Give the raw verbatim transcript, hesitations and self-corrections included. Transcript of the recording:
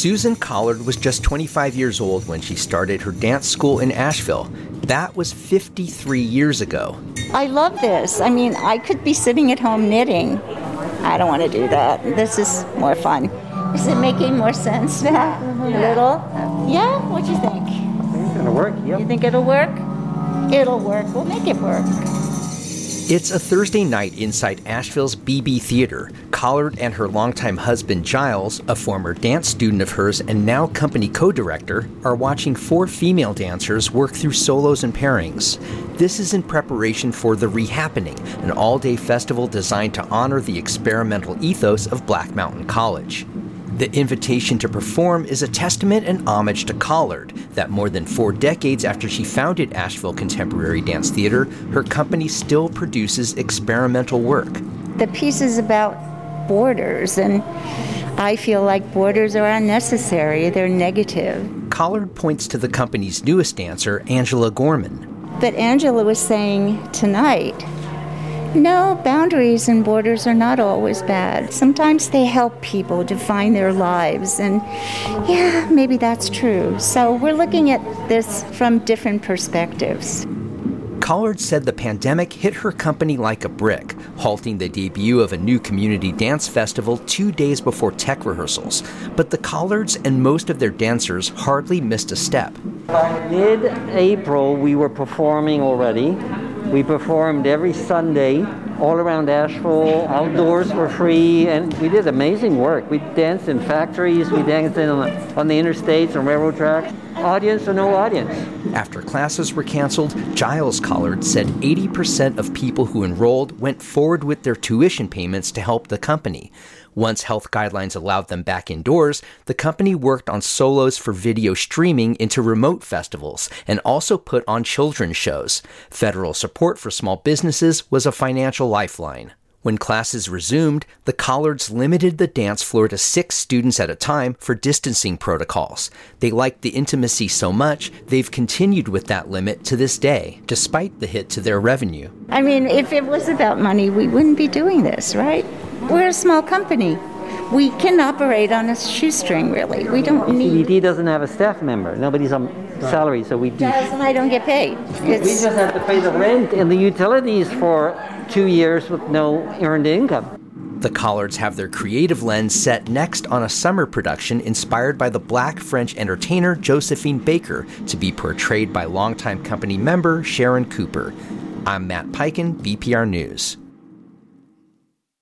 Susan Collard was just twenty-five years old when she started her dance school in Asheville. That was fifty-three years ago. I love this. I mean, I could be sitting at home knitting. I don't want to do that. This is more fun. Is it making more sense now? A little? Yeah? What do you think? I think it's going to work, yep. You think it'll work? It'll work. We'll make it work. It's a Thursday night inside Asheville's B B Theater. Collard and her longtime husband, Giles, a former dance student of hers and now company co-director, are watching four female dancers work through solos and pairings. This is in preparation for The Rehappening, an all-day festival designed to honor the experimental ethos of Black Mountain College. The invitation to perform is a testament and homage to Collard, that more than four decades after she founded Asheville Contemporary Dance Theater, her company still produces experimental work. The piece is about borders, and I feel like borders are unnecessary. They're negative. Collard points to the company's newest dancer, Angela Gorman. But Angela was saying tonight, no, boundaries and borders are not always bad. Sometimes they help people define their lives, and yeah, maybe that's true. So we're looking at this from different perspectives. Collard said the pandemic hit her company like a brick, halting the debut of a new community dance festival two days before tech rehearsals. But the Collards and most of their dancers hardly missed a step. By mid-April, we were performing already. We performed every Sunday all around Asheville, outdoors for free, and we did amazing work. We danced in factories, we danced in on the, on the interstates and railroad tracks. Audience or no audience. After classes were canceled, Giles Collard said eighty percent of people who enrolled went forward with their tuition payments to help the company. Once health guidelines allowed them back indoors, the company worked on solos for video streaming into remote festivals and also put on children's shows. Federal support for small businesses was a financial lifeline. When classes resumed, the Collards limited the dance floor to six students at a time for distancing protocols. They liked the intimacy so much, they've continued with that limit to this day, despite the hit to their revenue. I mean, if it was about money, we wouldn't be doing this, right? We're a small company. We can operate on a shoestring, really. We don't need... C B D doesn't have a staff member. Nobody's on salary, so we do... Giles and I don't get paid. It's... We just have to pay the rent and the utilities for two years with no earned income. The Collards have their creative lens set next on a summer production inspired by the Black French entertainer Josephine Baker, to be portrayed by longtime company member Sharon Cooper. I'm Matt Peiken, B P R News.